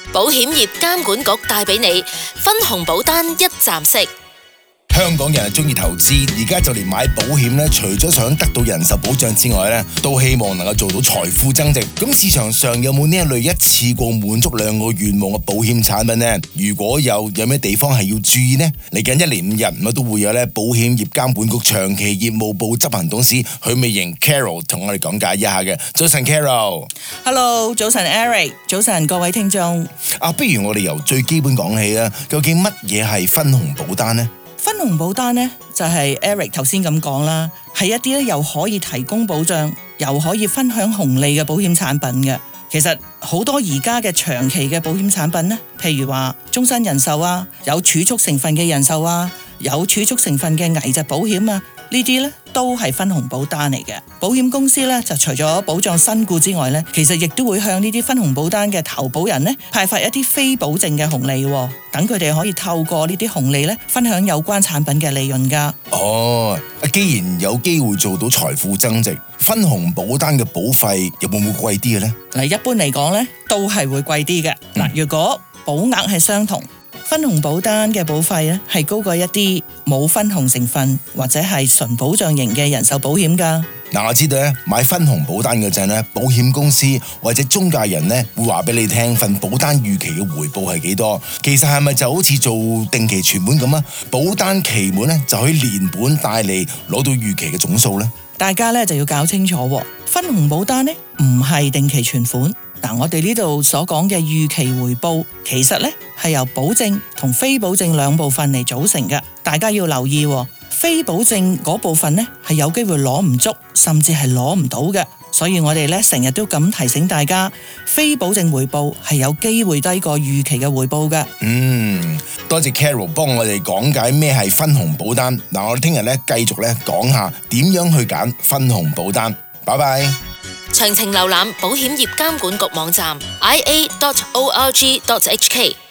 保險業監管局帶俾你分紅保單一站式。 香港人係中意投資，而家就連買保險咧，除咗想得到人壽保障之外咧，都希望能夠做到財富增值。咁市場上有冇呢一類一次過滿足兩個願望嘅保險產品呢？如果有咩地方係要注意呢？嚟緊1年5日，我都會有咧保險業監管局長期業務部執行董事許美瑩 Carol 同我哋講解一下嘅。早晨 Carol。Hello， 早晨 Eric， 早晨各位聽眾。 不如我哋由最基本講起啊，究竟乜嘢係分紅保單呢？ 分紅保單呢，就係 Eric 頭先咁講啦，係一啲咧又可以提供保障，又可以分享紅利嘅保險產品嘅。其實好多而家嘅長期嘅保險產品呢，譬如話終身人壽啊，有儲蓄成分嘅人壽啊，有儲蓄成分嘅危疾保險啊，呢啲呢都係分紅保單嚟嘅。保險公司呢，就除咗保障身故之外呢，其實亦都會向呢啲分紅保單嘅投保人呢派發一啲非保證嘅紅利，等佢哋可以透過呢啲紅利呢分享有關產品嘅利潤噶。 既然有機會做到財富增值，分紅保單嘅保費有冇貴啲嘅呢？ 嗱，一般嚟講呢都係會貴啲嘅。如果保額係相同，分紅保單嘅保費咧係高過一啲冇分紅成分或者係純保障型嘅人壽保險噶。 我知道咧，買分紅保單嗰陣咧，保險公司或者中介人咧會話俾你聽份保單預期嘅回報係幾多。其實係咪就好似做定期存款咁啊？保單期滿咧就可以連本帶利攞到預期嘅總數咧。 大家咧就要搞清楚，分紅保單咧唔係定期存款。我哋呢度所講嘅預期回報，其實咧係由保證同非保證兩部分嚟組成嘅。大家要留意，非保證嗰部分咧係有機會攞唔足，甚至係攞唔到嘅。所以我哋咧成日都咁提醒大家，非保證回報係有機會低過預期嘅回報嘅。 多謝 Carol 幫我哋講解咩係分紅保單。我哋聽日咧繼續咧講下點樣去揀分紅保單。拜拜。 詳情瀏覽保險業監管局網站 ia.org.hk。